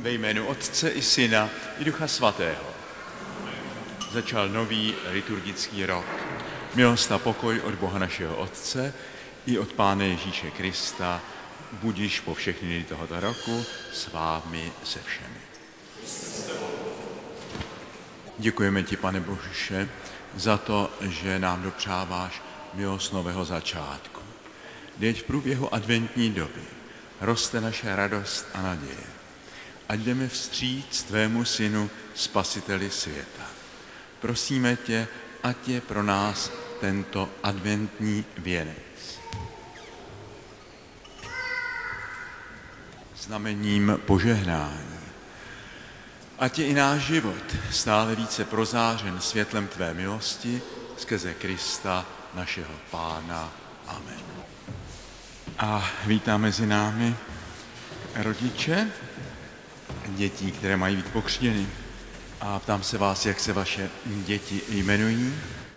Ve jménu Otce i Syna i Ducha Svatého. Začal nový liturgický rok. Milost a pokoj od Boha našeho Otce i od Pána Ježíše Krista budiš po všechny dny tohoto roku s vámi se všemi. Děkujeme ti, Pane Bože, za to, že nám dopřáváš milost nového začátku. Teď v průběhu adventní doby roste naše radost a naděje. Ať jdeme vstříc tvému Synu, Spasiteli světa. Prosíme tě, ať je pro nás tento adventní věnec znamením požehnání. Ať je i náš život stále více prozářen světlem tvé milosti skrze Krista, našeho Pána. Amen. A vítám mezi námi rodiče dětí, které mají být pokřtěny. A ptám se vás, jak se vaše děti jmenují?